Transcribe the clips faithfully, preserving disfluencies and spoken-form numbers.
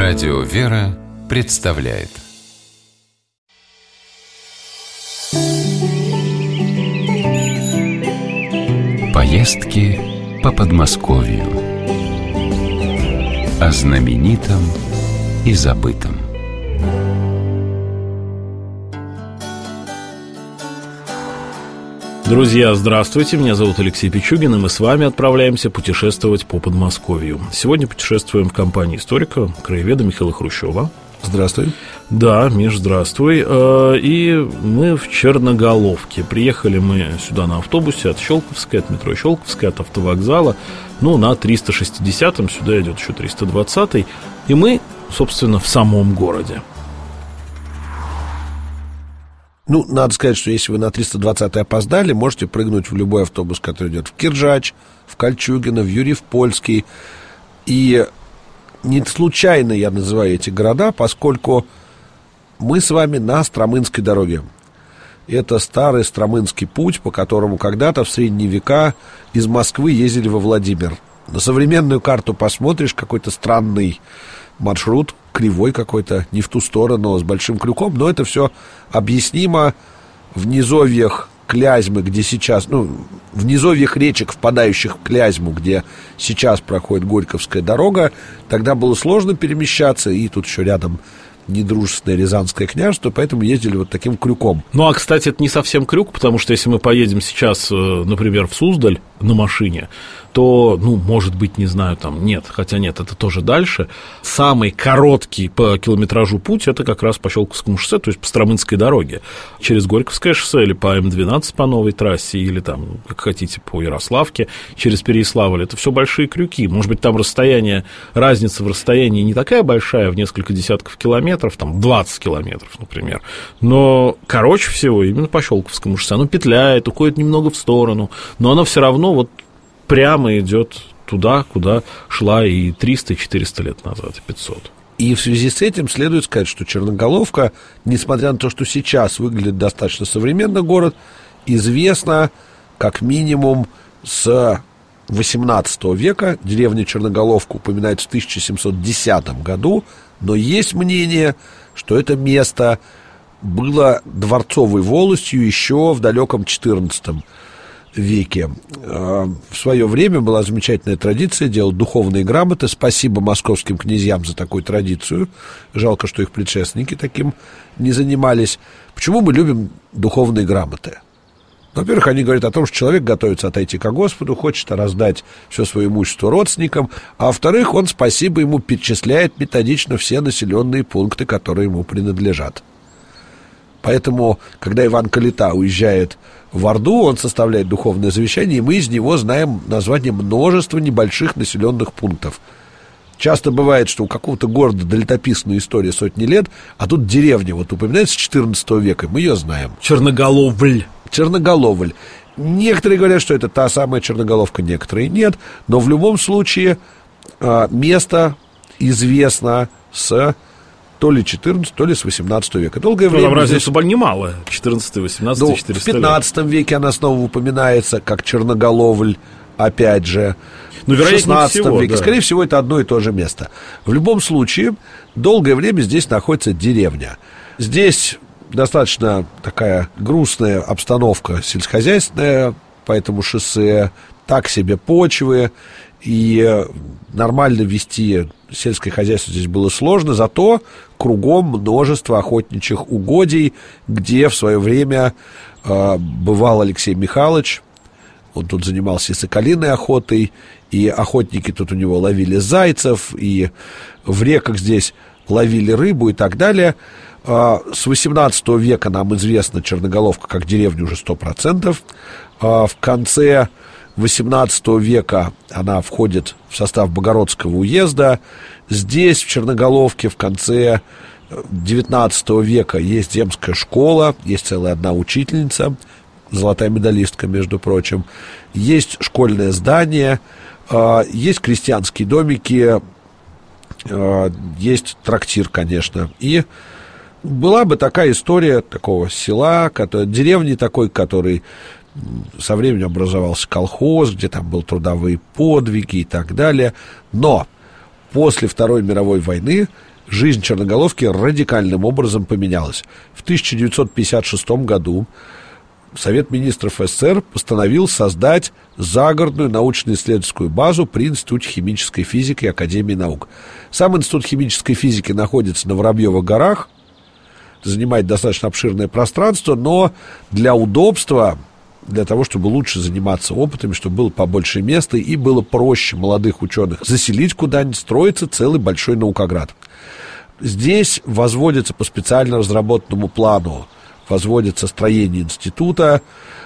Радио «Вера» представляет поездки по Подмосковью. О знаменитом и забытом. Друзья, здравствуйте, меня зовут Алексей Пичугин, и мы с вами отправляемся путешествовать по Подмосковью. Сегодня путешествуем в компании историка, краеведа Михаила Хрущева. Здравствуй. Да, Миш, здравствуй. И мы в Черноголовке. Приехали мы сюда на автобусе от Щелковской, от метро Щелковская, от автовокзала. Ну, на триста шестидесятом, сюда идет еще триста двадцатый. И мы, собственно, в самом городе. Ну, надо сказать, что если вы на триста двадцатый опоздали, можете прыгнуть в любой автобус, который идет в Киржач, в Кольчугино, в Юрьев-Польский. И не случайно я называю эти города, поскольку мы с вами на Стромынской дороге. Это старый Стромынский путь, по которому когда-то в средние века из Москвы ездили во Владимир. На современную карту посмотришь, какой-то странный маршрут, кривой какой-то, не в ту сторону, с большим крюком. Но это все объяснимо в низовьях Клязьмы, где сейчас, ну, в низовьях речек, впадающих в Клязьму, где сейчас проходит Горьковская дорога. Тогда было сложно перемещаться, и тут еще рядом недружественное Рязанское княжество, поэтому ездили вот таким крюком. Ну, а, кстати, это не совсем крюк, потому что если мы поедем сейчас, например, в Суздаль на машине, то, ну, может быть, не знаю, там, нет, хотя нет, это тоже дальше. Самый короткий по километражу путь — это как раз по Щелковскому шоссе, то есть по Стромынской дороге. Через Горьковское шоссе или по эм двенадцать по новой трассе, или там, как хотите, по Ярославке, через Переяславль. Это все большие крюки. Может быть, там расстояние, разница в расстоянии не такая большая, в несколько десятков километров, там, двадцать километров, например. Но короче всего именно по Щелковскому шоссе. Оно петляет, уходит немного в сторону, но оно все равно вот прямо идет туда, куда шла и триста, и четыреста лет назад, и пятьсот. И в связи с этим следует сказать, что Черноголовка, несмотря на то, что сейчас выглядит достаточно современно город, известна как минимум с восемнадцатого века. Деревня Черноголовка упоминается в тысяча семьсот десятом году, но есть мнение, что это место было дворцовой волостью еще в далеком четырнадцатом веке. В свое время была замечательная традиция делать духовные грамоты. Спасибо московским князьям за такую традицию. Жалко, что их предшественники таким не занимались. Почему мы любим духовные грамоты? Во-первых, они говорят о том, что человек готовится отойти ко Господу, хочет раздать все свое имущество родственникам, а во-вторых, он, спасибо ему, перечисляет методично все населенные пункты, которые ему принадлежат. Поэтому, когда Иван Калита уезжает в Орду, он составляет духовное завещание, и мы из него знаем название множества небольших населенных пунктов. Часто бывает, что у какого-то города летописная история сотни лет, а тут деревня вот упоминается с четырнадцатого века, мы ее знаем. Черноголовль. Черноголовль. Некоторые говорят, что это та самая Черноголовка, некоторые нет, но в любом случае место известно с то ли четырнадцатого, то ли с восемнадцатого века. Долгое ну, время... Там разница здесь... немалая. четырнадцатый, восемнадцатый, ну, четыреста в пятнадцатом лет. Веке она снова упоминается как Черноголовль, опять же. Ну, в шестнадцатом всего, веке. Да. Скорее всего, это одно и то же место. В любом случае, долгое время здесь находится деревня. Здесь достаточно такая грустная обстановка сельскохозяйственная, поэтому шоссе, так себе почвы, и нормально вести сельское хозяйство здесь было сложно, зато кругом множество охотничьих угодий, где в свое время э, бывал Алексей Михайлович. Он тут занимался и соколиной охотой, и охотники тут у него ловили зайцев, и в реках здесь ловили рыбу и так далее. Э, с восемнадцатого века нам известна Черноголовка как деревня уже сто процентов. Э, в конце восемнадцатого века она входит в состав Богородского уезда. Здесь, в Черноголовке, в конце девятнадцатого века есть земская школа, есть целая одна учительница, золотая медалистка, между прочим. Есть школьное здание, есть крестьянские домики, есть трактир, конечно. И была бы такая история такого села, который, деревни такой, который со временем образовался колхоз, где там были трудовые подвиги и так далее. Но после Второй мировой войны жизнь Черноголовки радикальным образом поменялась. В тысяча девятьсот пятьдесят шестом году Совет министров СССР постановил создать загородную научно-исследовательскую базу при Институте химической физики Академии наук. Сам Институт химической физики находится на Воробьевых горах, занимает достаточно обширное пространство, но для удобства, для того, чтобы лучше заниматься опытами, чтобы было побольше места и было проще молодых ученых заселить куда-нибудь, строится целый большой наукоград. Здесь возводится по специально разработанному плану, возводится строение института.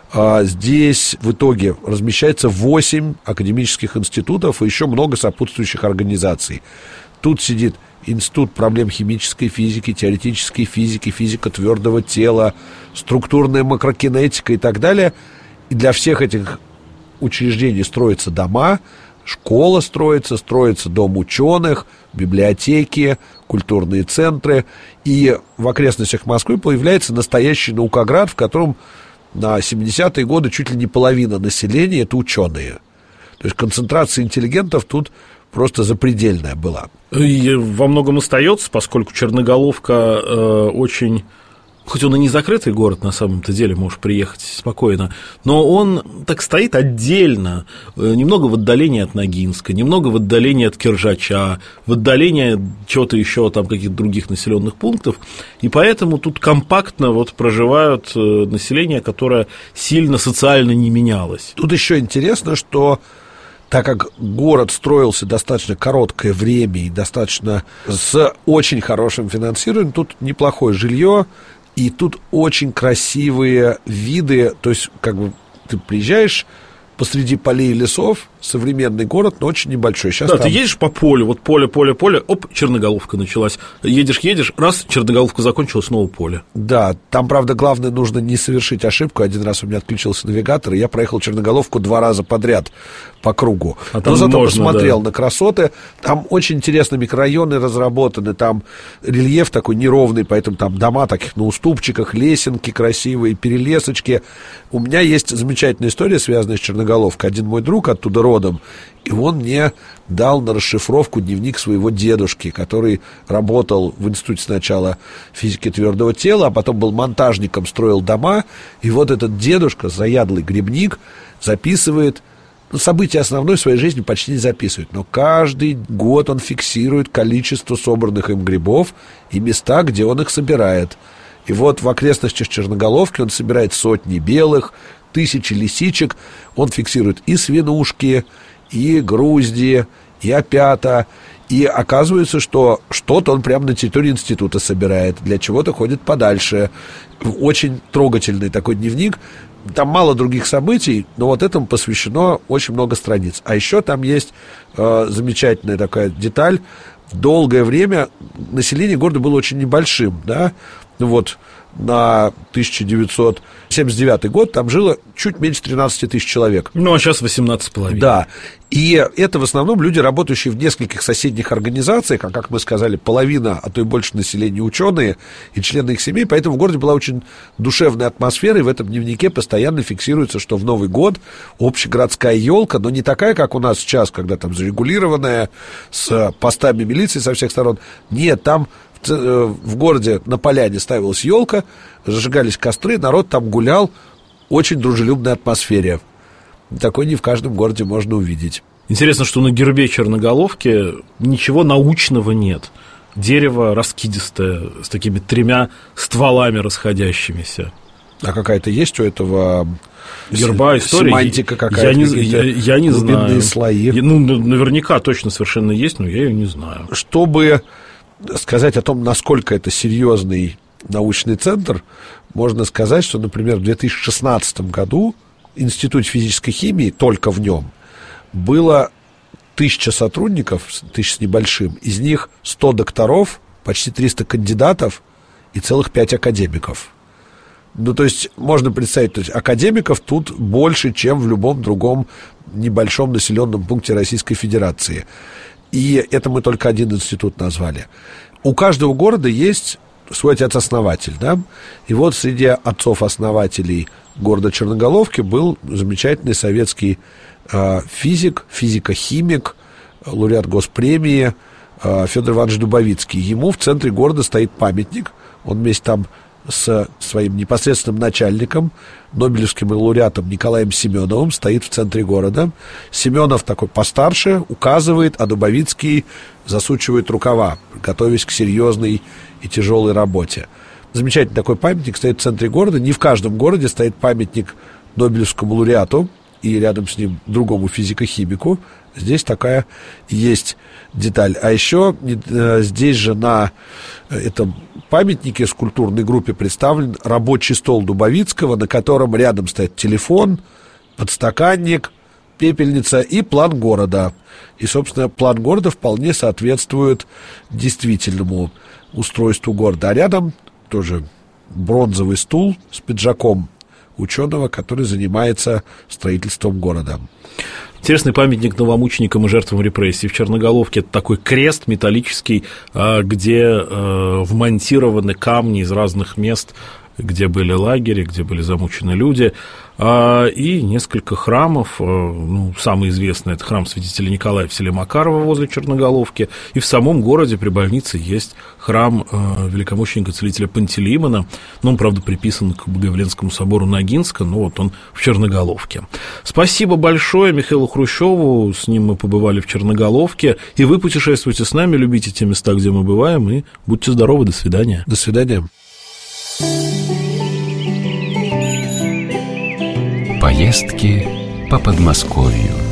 Здесь в итоге размещается восемь академических институтов и еще много сопутствующих организаций. Тут сидит Институт проблем химической физики, теоретической физики, физика твердого тела, структурная макрокинетика и так далее. И для всех этих учреждений строятся дома, школа строится, строится дом ученых, библиотеки, культурные центры. И в окрестностях Москвы появляется настоящий наукоград, в котором на семидесятые годы чуть ли не половина населения – это ученые. То есть концентрация интеллигентов тут просто запредельная была. И во многом остается, поскольку Черноголовка э, очень... Хоть он и не закрытый город, на самом-то деле, можешь приехать спокойно, но он так стоит отдельно, немного в отдалении от Ногинска, немного в отдалении от Киржача, в отдалении чего-то еще, там, каких-то других населенных пунктов, и поэтому тут компактно вот проживают население, которое сильно социально не менялось. Тут еще интересно, что так как город строился достаточно короткое время и достаточно с очень хорошим финансированием, тут неплохое жилье, и тут очень красивые виды. То есть, как бы ты приезжаешь посреди полей и лесов, современный город, но очень небольшой. Сейчас да, там... ты едешь по полю, вот поле, поле, поле, оп, Черноголовка началась. Едешь, едешь, раз, Черноголовка закончилась, снова поле. Да, там, правда, главное, нужно не совершить ошибку. Один раз у меня отключился навигатор, и я проехал Черноголовку два раза подряд по кругу. А но зато можно, посмотрел да. на красоты. Там очень интересно микрорайоны разработаны, там рельеф такой неровный, поэтому там дома таких на уступчиках, лесенки красивые, перелесочки. У меня есть замечательная история, связанная с Черноголовкой. Один мой друг оттуда родом, и он мне дал на расшифровку дневник своего дедушки, который работал в Институте сначала физики твердого тела, а потом был монтажником, строил дома. И вот этот дедушка, заядлый грибник, записывает, ну, события основной своей жизни почти не записывает, но каждый год он фиксирует количество собранных им грибов и места, где он их собирает. И вот в окрестностях Черноголовки он собирает сотни белых, тысячи лисичек, он фиксирует и свинушки, и грузди, и опята, и оказывается, что что-то он прямо на территории института собирает, для чего-то ходит подальше. Очень трогательный такой дневник. Там мало других событий, но вот этому посвящено очень много страниц. А еще там есть э, замечательная такая деталь. Долгое время население города было очень небольшим, да, вот на тысяча девятьсот семьдесят девятый год там жило чуть меньше тринадцать тысяч человек. Ну, а сейчас восемнадцать с половиной. Да, и это в основном люди, работающие в нескольких соседних организациях, а, как мы сказали, половина, а то и больше населения ученые и члены их семей, поэтому в городе была очень душевная атмосфера, и в этом дневнике постоянно фиксируется, что в Новый год общегородская елка, но не такая, как у нас сейчас, когда там зарегулированная, с постами милиции со всех сторон. Нет, там в городе на поляне ставилась елка, зажигались костры, народ там гулял, очень дружелюбной атмосфере. Такой не в каждом городе можно увидеть. Интересно, что на гербе Черноголовки ничего научного нет. Дерево раскидистое, с такими тремя стволами расходящимися. А какая-то есть у этого герба история? Семантика какая-то? Я не, я, я не знаю. Слои. Я, ну, наверняка точно совершенно есть, но я ее не знаю. Чтобы сказать о том, насколько это серьезный научный центр, можно сказать, что, например, в две тысячи шестнадцатом году в Институте физической химии, только в нем, было тысяча сотрудников, тысяч с небольшим, из них сто докторов, почти триста кандидатов и целых пять академиков. Ну, то есть, можно представить, то есть, академиков тут больше, чем в любом другом небольшом населенном пункте Российской Федерации. И это мы только один институт назвали. У каждого города есть свой отец-основатель, да? И вот среди отцов-основателей города Черноголовки был замечательный советский э, физик, физико-химик, лауреат госпремии Федор Иванович Дубовицкий. Ему в центре города стоит памятник. Он вместе там с своим непосредственным начальником, нобелевским лауреатом Николаем Семеновым, стоит в центре города. Семенов такой постарше указывает, а Дубовицкий засучивает рукава, готовясь к серьезной и тяжелой работе. Замечательный такой памятник стоит в центре города. Не в каждом городе стоит памятник нобелевскому лауреату и рядом с ним другому физико-химику. Здесь такая есть деталь. А еще здесь же на этом памятнике скульптурной группе представлен рабочий стол Дубовицкого, на котором рядом стоит телефон, подстаканник, пепельница и план города. И, собственно, план города вполне соответствует действительному устройству города. А рядом тоже бронзовый стул с пиджаком ученого, который занимается строительством города. Интересный памятник новомученикам и жертвам репрессий в Черноголовке. Это такой крест металлический, где вмонтированы камни из разных мест, где были лагеря, где были замучены люди, и несколько храмов. Ну, самый известный – это храм святителя Николая в селе Макарова возле Черноголовки, и в самом городе при больнице есть храм великомученика-целителя Пантелеймона, но он, правда, приписан к Богоявленскому собору Ногинска, но вот он в Черноголовке. Спасибо большое Михаилу Хрущеву, с ним мы побывали в Черноголовке, и вы путешествуйте с нами, любите те места, где мы бываем, и будьте здоровы, до свидания. До свидания. Поездки по Подмосковью.